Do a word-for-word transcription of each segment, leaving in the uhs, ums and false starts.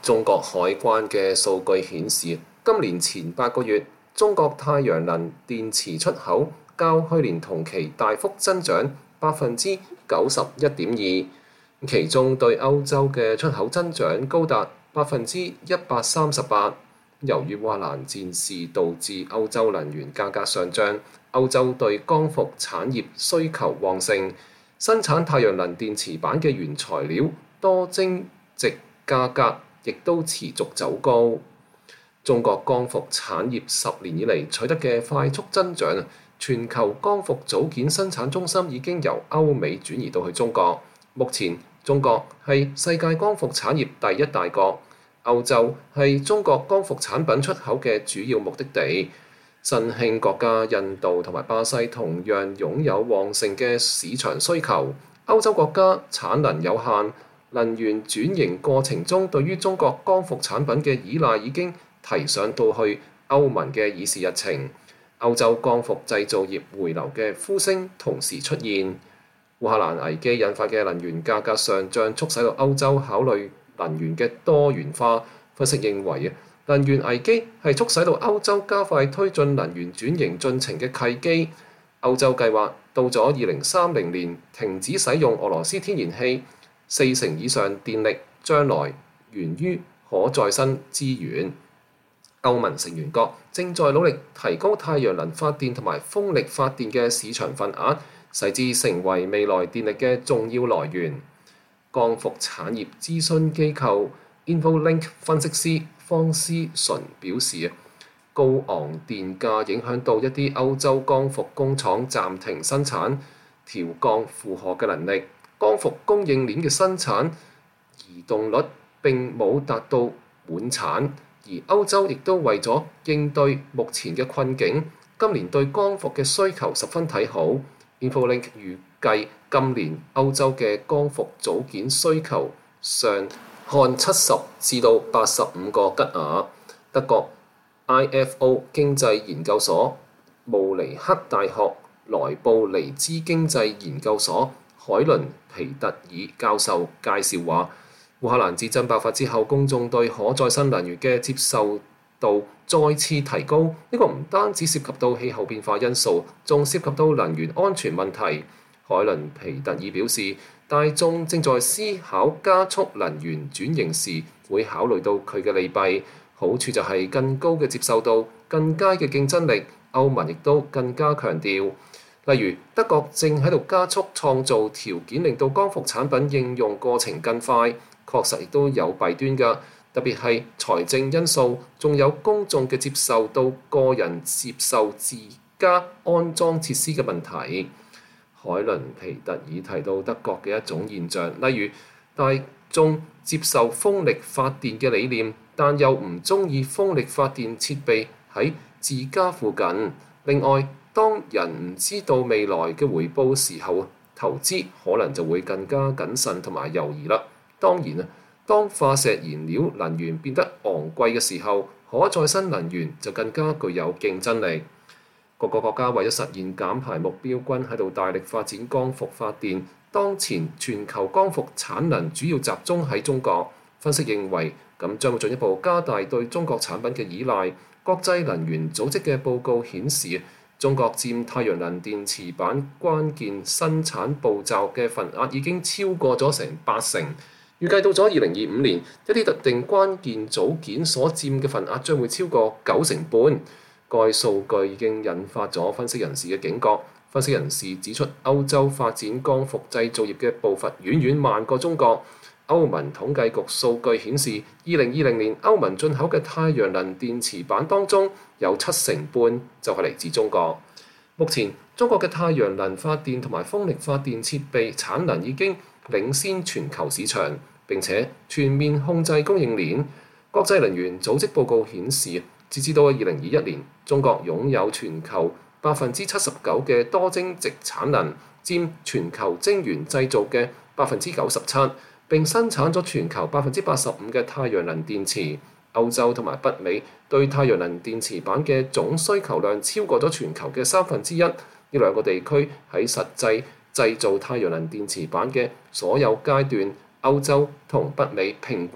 中國海關嘅數據顯示，今年前八個月，中國太陽能電池出口較去年同期大幅增長百分之九十一點二，其中對歐洲嘅出口增長高達百分之一百三十八。由於烏克蘭戰事導致歐洲能源價格上漲，歐洲對光伏產業需求旺盛，生產太陽能電池板嘅原材料多晶矽價格亦都持續走高。中國光伏產業十年以嚟取得嘅快速增長，全球光伏組件生產中心已經由歐美轉移到去中國。目前中國係世界光伏產業第一大國，歐洲係中國光伏產品出口嘅主要目的地。新興國家印度同埋巴西同樣擁有旺盛嘅市場需求。歐洲國家產能有限，能源轉型過程中對於中國光伏產品嘅依賴已經提上到去歐盟嘅議事日程。歐洲光伏製造業回流嘅呼聲同時出現。烏克蘭危機引發嘅能源價格上漲，促使到歐洲考慮能源嘅多元化。分析認為，能源危機係促使到歐洲加快推進能源轉型進程嘅契機。歐洲計劃到咗二零三零年停止使用俄羅斯天然氣，四成以上電力將來源於可再生資源。歐盟成員國正在努力提高太陽能發電同埋風力發電嘅市場份額，使之成為未來電力嘅重要來源。光伏產業諮詢機構 InfoLink 分析師方思純表示，高昂電價影響到一啲歐洲光伏工廠暫停生產，調降負荷嘅能力。光伏供應鏈嘅生產移動率並冇達到滿產，而歐洲亦都為咗應對目前嘅困境，今年對光伏嘅需求十分睇好。InfoLink 預計今年歐洲嘅光伏組件需求上看七十至到八十五個吉瓦。德國 I F O 經濟研究所、慕尼黑大學萊布尼茲經濟研究所海倫皮特爾教授介紹話，烏克蘭戰爭爆發之後，公眾對可再生能源嘅接受度再次提高。呢、這個唔單止涉及到氣候變化因素，仲涉及到能源安全問題。海倫皮特爾表示，大眾正在思考加速能源轉型時會考慮到佢嘅利弊。好處就係更高嘅接受度、更佳嘅競爭力。歐盟亦都更加強調，例如德國正喺度加速創造條件，令到光伏產品應用過程更快。確實亦都有弊端㗎，特別係財政因素，仲有公眾嘅接受到個人接受自家安裝設施嘅問題。海倫皮特爾提到德國嘅一種現象，例如大眾接受風力發電嘅理念，但又唔中意風力發電設備喺自家附近。另外，當人唔知道未來嘅回報時候，投資可能就會更加謹慎同埋猶豫啦。當然啊，當化石燃料能源變得昂貴嘅時候，可再生能源就更加具有競爭力。各個國家為咗實現減排目標，均喺度大力發展光伏發電。當前全球光伏產能主要集中喺中國。分析認為，咁將會進一步加大對中國產品嘅依賴。國際能源組織嘅報告顯示，中國佔太陽能電池板關鍵生產步驟嘅份額已經超過咗成八成。預計到咗二零二五年，一啲特定關鍵組件所佔嘅份額將會超過九成半。該數據已經引發咗分析人士嘅警覺。分析人士指出，歐洲發展光伏製造業嘅步伐遠遠慢過中國。歐盟統計局數據顯示，二零二零年歐盟進口嘅太陽能電池板當中有七成半就係嚟自中國。目前，中國嘅太陽能發電同埋風力發電設備產能已經領先全球市場，並且全面控制供應鏈。國際能源組織報告顯示，截至到二零二一年，中國擁有全球百分之七十九嘅多晶矽產能，佔全球晶圓製造嘅百分之九十七，並生產咗全球百分之八十五嘅太陽能電池。歐洲同埋北美對太陽能電池板嘅總需求量超過咗全球嘅三分之一。呢兩個地區喺實際製造太陽能電池板嘅所有階段，歐洲同北美平均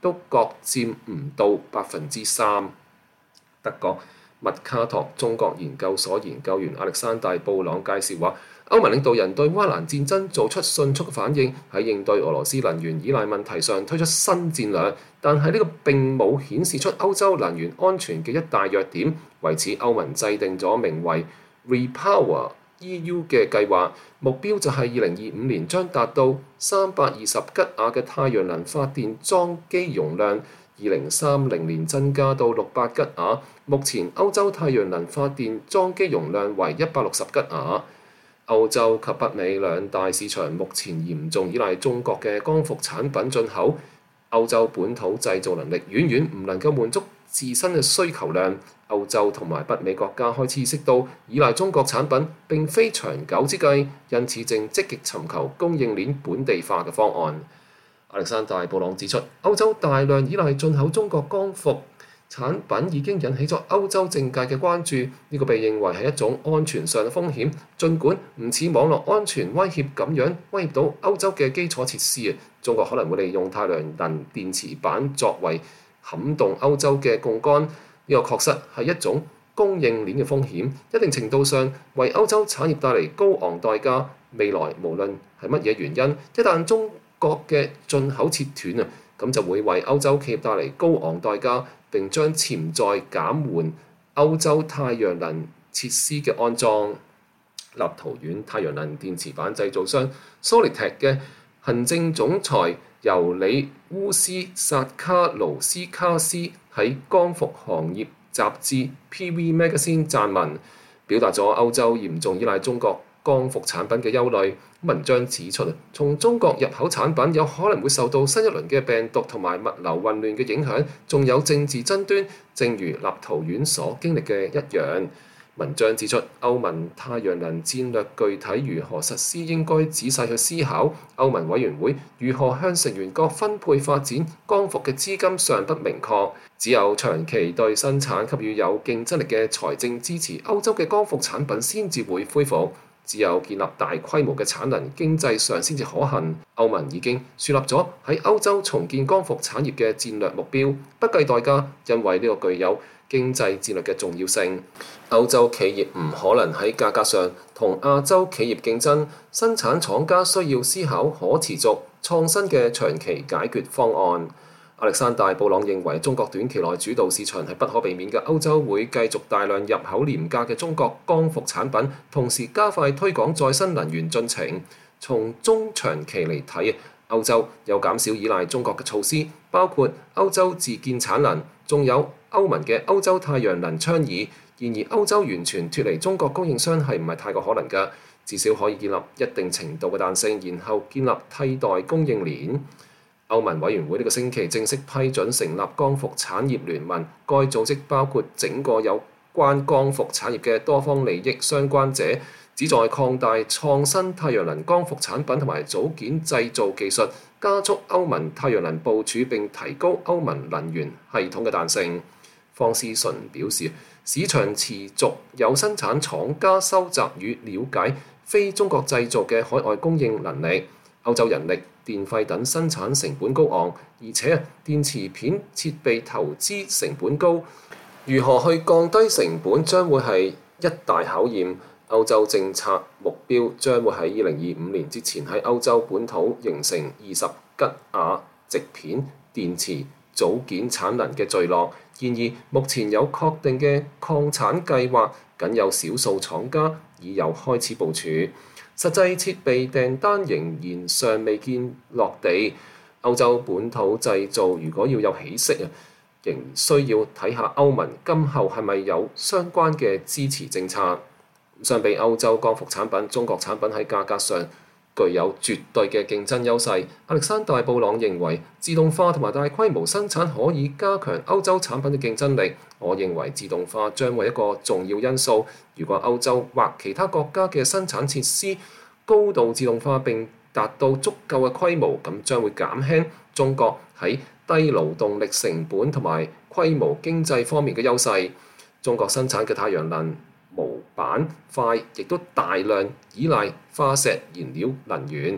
都各佔唔到百分之三。德國麥卡托中國研究所研究員亞歷山大布朗介紹話，歐盟領導人對烏克蘭戰爭做出迅速嘅反應，喺應對俄羅斯能源依賴問題上推出新戰略，但係呢個並冇顯示出歐洲能源安全嘅一大弱點。為此，歐盟制定咗名為 Repower E U 嘅計劃，目標就係二零二五年將達到三百二十吉瓦嘅太陽能發電裝機容量，二零三零年增加到六百吉瓦。目前歐洲太陽能發電裝機容量為一百六十吉瓦。歐洲及北美兩大市場目前嚴重依賴中國嘅光伏產品進口，歐洲本土製造能力遠遠唔能夠滿足自身嘅需求量。歐洲同埋北美國家開始意識到依賴中國產品並非長久之計，因此正積極尋求供應鏈本地化嘅方案。亞歷山大布朗指出，歐洲大量依賴進口中國光伏產品已經引起咗歐洲政界嘅關注，呢、這個被認為係一種安全上嘅風險。儘管唔似網絡安全威脅咁樣威脅到歐洲嘅基礎設施啊，中國可能會利用太陽能電池板作為撼動歐洲嘅槓桿。呢、這個確實係一種供應鏈嘅風險，一定程度上為歐洲產業帶嚟高昂代價。未來無論係乜嘢原因，一旦中國嘅進口切斷啊，咁就會為歐洲企業帶嚟高昂代價，並將潛在減緩歐洲太陽能設施嘅安裝。立陶宛太陽能電池板製造商 Solitec 嘅行政總裁尤里烏斯薩卡盧斯卡斯喺光伏行業雜誌 P V Magazine 撰文，表達咗歐洲嚴重依賴中國光伏產品嘅憂慮。文章指出，從中國入口產品有可能會受到新一輪嘅病毒同埋物流混亂嘅影響，仲有政治爭端，正如立陶宛所經歷嘅一樣。文章指出，歐盟太陽能戰略具體如何實施應該仔細去思考。歐盟委員會如何向成員國分配發展光伏嘅資金尚不明確，只有長期對生產給予有競爭力嘅財政支持，歐洲嘅光伏產品先至會恢復。只有建立大規模嘅產能，經濟上先至可行。歐盟已經樹立咗喺歐洲重建光伏產業嘅戰略目標，不計代價，因為呢個具有經濟戰略嘅重要性。歐洲企業唔可能喺價格上同亞洲企業競爭，生產廠家需要思考可持續創新嘅長期解決方案。亞歷山大布朗認為，中國短期內主導市場係不可避免嘅。歐洲會繼續大量入口廉價嘅中國光伏產品，同時加快推廣再生能源進程。從中長期嚟睇，歐洲有減少依賴中國嘅措施，包括歐洲自建產能，仲有歐盟嘅歐洲太陽能倡議。然而，歐洲完全脫離中國供應商係唔係太過可能㗎？至少可以建立一定程度嘅彈性，然後建立替代供應鏈。歐盟委員會呢個星期正式批准成立光伏產業聯盟，該組織包括整個有關光伏產業嘅多方利益相關者，旨在擴大創新太陽能光伏產品同埋組件製造技術，加速歐盟太陽能部署並提高歐盟能源系統嘅彈性。方思純表示，市場持續有生產廠家收集與了解非中國製造嘅海外供應能力。歐洲人力、電費等生產成本高昂，而且電池片設備投資成本高，如何去降低成本將會係一大考驗。歐洲政策目標將會喺二零二五年之前喺歐洲本土形成二十吉瓦直片電池組件產能嘅聚落。然而，目前有確定嘅擴產計劃，僅有少數廠家已有開始部署。實際設備訂單仍然尚未見落地。歐洲本土製造如果要有起色啊，仍需要睇下歐盟今後係咪有相關嘅支持政策。相比歐洲光伏產品，中國產品喺價格上具有絕對嘅競爭優勢。亞歷山大布朗認為，自動化同埋大規模生產可以加強歐洲產品嘅競爭力。我認為自動化將為一個重要因素。如果歐洲或其他國家嘅生產設施高度自動化並達到足夠嘅規模，咁將會減輕中國喺低勞動力成本同埋規模經濟方面嘅優勢。中國生產嘅太陽能模板塊亦都大量依賴化石燃料能源。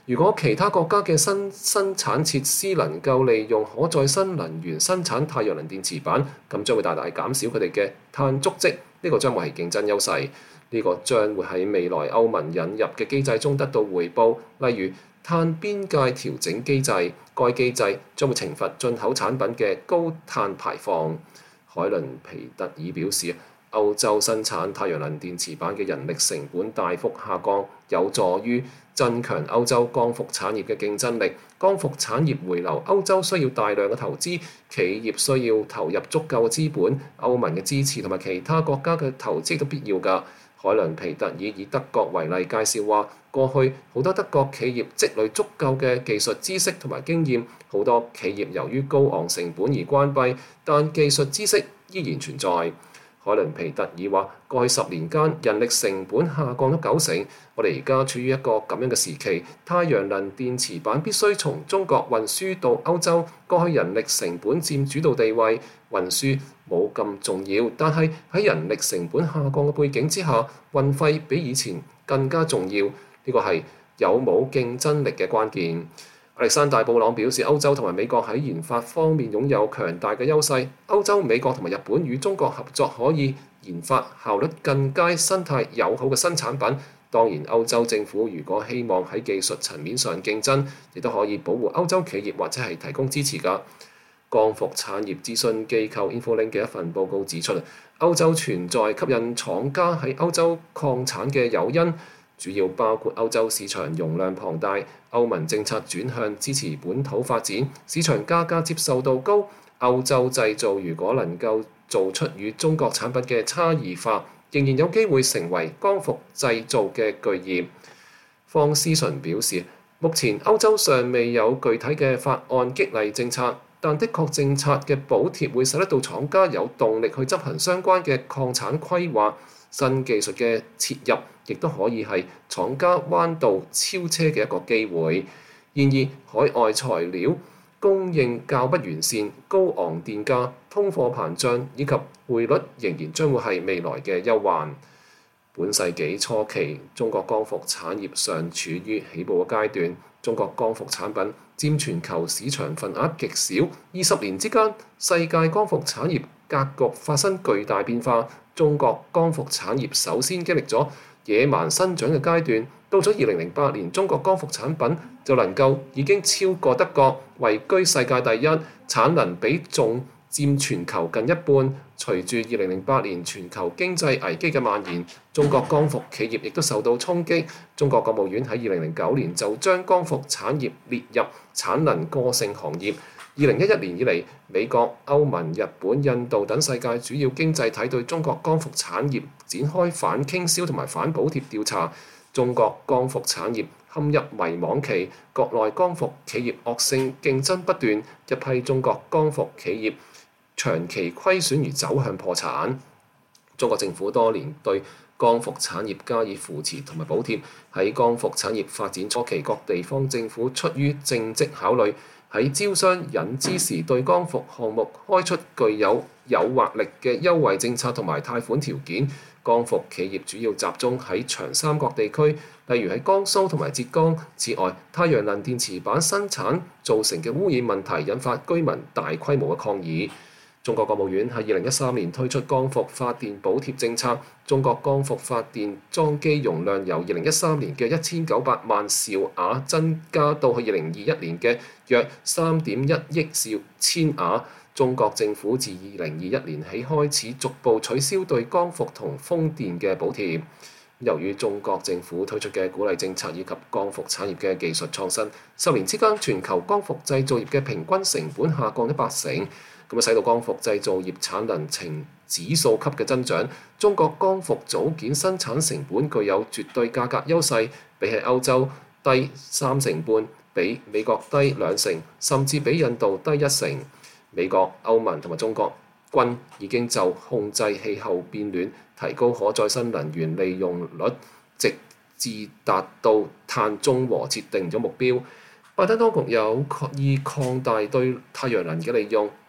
如果其他國家嘅新生產設施能夠利用可再生能源生產太陽能電池板，咁將會大大減少佢哋嘅碳足跡，呢個將會係競爭優勢。呢個將會喺未來歐盟引入嘅機制中得到回報，例如碳邊界調整機制，該機制將會懲罰進口產品嘅高碳排放。海倫皮特爾表示，歐洲生產太陽能電池板嘅人力成本大幅下降，有助於增強歐洲光伏產業嘅競爭力。光伏產業回流歐洲需要大量嘅投資，企業需要投入足夠嘅資本，歐盟嘅支持同埋其他國家嘅投資都必要㗎。海倫皮特爾以德國為例介紹話，過去好多德國企業積累足夠嘅技術知識同埋經驗，好多企業由於高昂成本而關閉，但技術知識依然存在。海倫皮特爾話，過去十年間人力成本下降咗九成，我哋而家處於一個咁樣嘅時期，太陽能電池板必須從中國運輸到歐洲，過去人力成本佔主導地位，運輸冇咁重要，但係喺人力成本下降嘅背景之下，運費比以前更加重要，呢個係有冇競爭力嘅關鍵。亞歷山大布朗表示，歐洲同埋美國喺研發方面擁有強大嘅優勢。歐洲、美國同埋日本與中國合作，可以研發效率更佳、生態友好嘅新產品。當然，歐洲政府如果希望喺技術層面上競爭，亦都可以保護歐洲企業或者係提供支持㗎。光伏產業諮詢機構 InfoLink 嘅一份報告指出，歐洲存在吸引廠家喺歐洲礦產嘅誘因。主要包括歐洲市場容量龐大，歐盟政策轉向支持本土發展，市場價格接受度高。歐洲製造如果能夠做出與中國產品嘅差異化，仍然有機會成為光伏製造嘅巨業。方思純表示，目前歐洲尚未有具體嘅法案激勵政策，但的確政策嘅補貼會使得到廠家有動力去執行相關嘅礦產規劃。新技術嘅切入，亦都可以係廠家彎道超車嘅一個機會。然而，海外材料供應較不完善，高昂電價、通貨膨脹以及匯率仍然將會係未來嘅憂患。本世紀初期，中國光伏產業尚處於起步嘅階段。中國光伏產品佔全球市場份額極少，二十年之間，世界光伏產業格局發生巨大變化。中國光伏產業首先經歷咗野蠻生長嘅階段，到咗二零零八年，中國光伏產品就能夠已經超過德國，位居世界第一，產能比重佔全球近一半。隨住二零零八年全球經濟危機嘅蔓延，中國光伏企業亦都受到衝擊。中國國務院喺二零零九年就將光伏產業列入產能過剩行業。二零一一年以嚟，美國、歐盟、日本、印度等世界主要經濟體對中國光伏產業展開反傾銷同埋反補貼調查。中國光伏產業陷入迷惘期，國內光伏企業惡性競爭不斷，一批中國光伏企業長期虧損而走向破產。中國政府多年對光伏產業加以扶持同埋補貼，喺光伏產業發展初期，各地方政府出於政績考慮，喺招商引資時對光伏項目開出具有誘惑力嘅優惠政策同埋貸款條件。光伏企業主要集中喺長三角地區，例如喺江蘇同埋浙江。此外，太陽能電池板生產造成嘅污染問題引發居民大規模嘅抗議。中國國務院喺二零一三年推出光伏發電補貼政策，中國光伏發電裝機容量由二零一三年嘅一千九百萬兆瓦增加到去二零二一年嘅約三點一億兆千瓦。中國政府自二零二一年起開始逐步取消對光伏同風電嘅補貼。由於中國政府推出嘅鼓勵政策以及光伏產業嘅技術創新，十年之間全球光伏製造業嘅平均成本下降咗八成，咁啊使到光伏製造業產能呈指數級嘅增長。中國光伏組件生產成本具有絕對價格優勢，比起歐洲低三成半，比美國低兩成，甚至比印度低一成。美國、歐盟同埋中國均已經就控制氣候變暖、提高可再生能源利用率，直至達到碳中和設定咗目標。拜登當局有意擴大對太陽能嘅利用，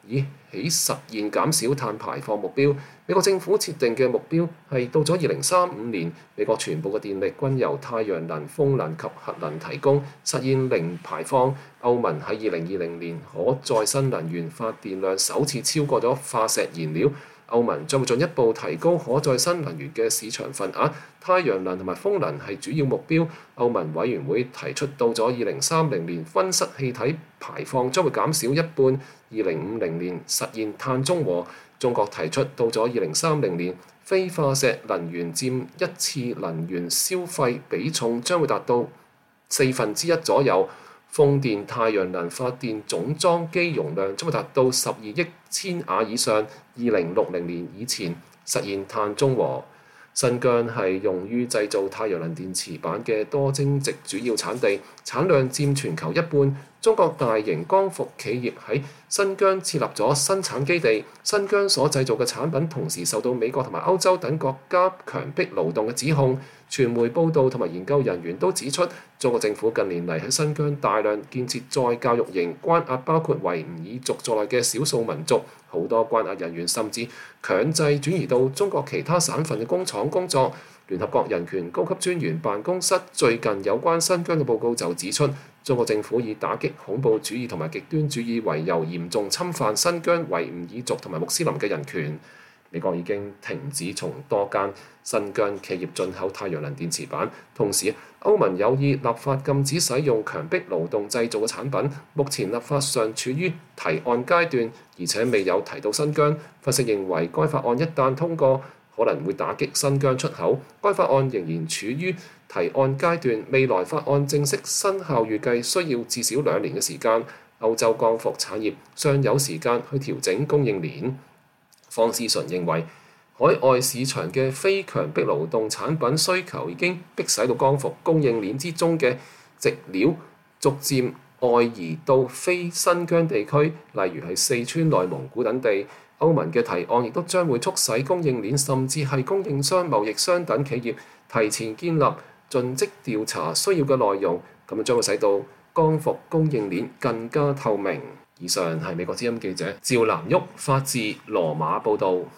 以起實現減少碳排放目標。美國政府設定嘅目標係到咗二零三五年，美國全部嘅電力均由太陽能、風能及核能提供，實現零排放。歐盟喺二零二零年可再生能源發電量首次超過咗化石燃料。歐盟將會進一步提高可再生能源嘅市場份額，太陽能同埋風能係主要目標。歐盟委員會提出，到咗二零三零年，溫室氣體排放將會減少一半；二零五零年實現碳中和。中國提出，到咗二零三零年，非化石能源佔一次能源消費比重將會達到四分之一左右。風電、太陽能發電總裝機容量將會達到十二億千瓦以上，二零六零年以前實現碳中和。新疆係用於製造太陽能電池板嘅多晶矽主要產地，產量佔全球一半。中國大型光伏企業喺新疆設立咗生產基地，新疆所製造嘅產品同時受到美國同埋歐洲等國家強迫勞動嘅指控。傳媒報道同埋研究人員都指出，中國政府近年嚟喺新疆大量建設再教育營，關押包括維吾爾族在內嘅少數民族，好多關押人員甚至強制轉移到中國其他省份嘅工廠工作。聯合國人權高級專員辦公室最近有關新疆嘅報告就指出，中國政府以打擊恐怖主義同埋極端主義為由，嚴重侵犯新疆維吾爾族同埋穆斯林嘅人權。美國已經停止從多間新疆企業進口太陽能電池板，同時歐盟有意立法禁止使用強迫勞動製造嘅產品。目前立法上處於提案階段，而且未有提到新疆。分析認為，該法案一旦通過，可能會打擊新疆出口。該法案仍然處於提案階段，未來法案正式生效預計需要至少兩年嘅時間。歐洲光伏產業尚有時間去調整供應鏈。方思純認為，海外市場嘅非強迫勞動產品需求已經迫使到光伏供應鏈之中嘅矽料逐漸外移到非新疆地區，例如係四川、內蒙古等地。歐盟嘅提案亦都將會促使供應鏈甚至係供應商、貿易商等企業提前建立盡職調查需要嘅內容，咁樣將會使到光伏供應鏈更加透明。以上係美國之音記者趙南旭發自羅馬報道。